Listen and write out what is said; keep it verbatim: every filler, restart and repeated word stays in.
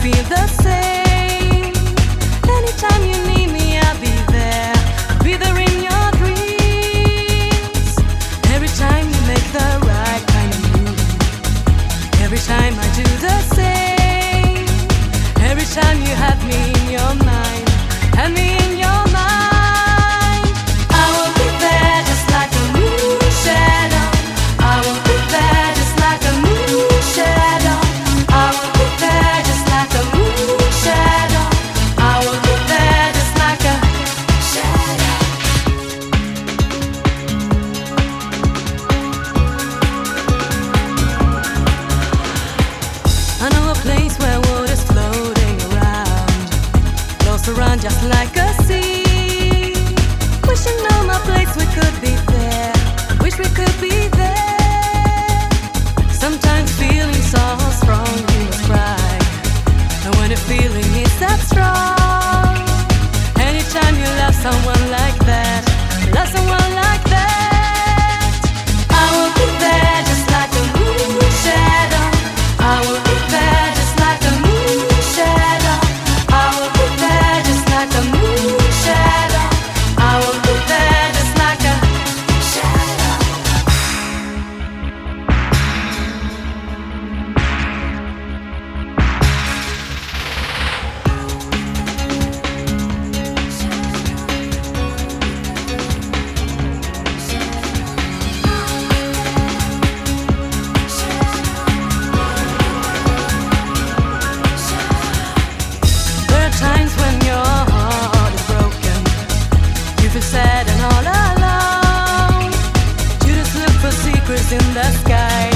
feel the same. Anytime you need me, I'll be there. I'll be there in your dreams. Every time you make the right kind of move. Every time I do the same. Every time you have me in your mind. Have me in your mind. I will be there just like a moon shadow. I will be there just like a moon shadow. I will be there just like a moon shadow. I will be there just like a shadow. I know a place where water's floating around, close around just like a sea. Wishing on my place we could be there. Wish we could be there. Sometimes feeling so strong you must cry. And when a feeling is that strong, anytime you love someone like that, love someone like that, I will be there just like a moon shadow. I will be there just like a moon shadow. I will be there just like a moon shadow. I will be there just like a shadow. There are times when your heart is broken. You feel sad and all alone. You just look for secrets in the sky.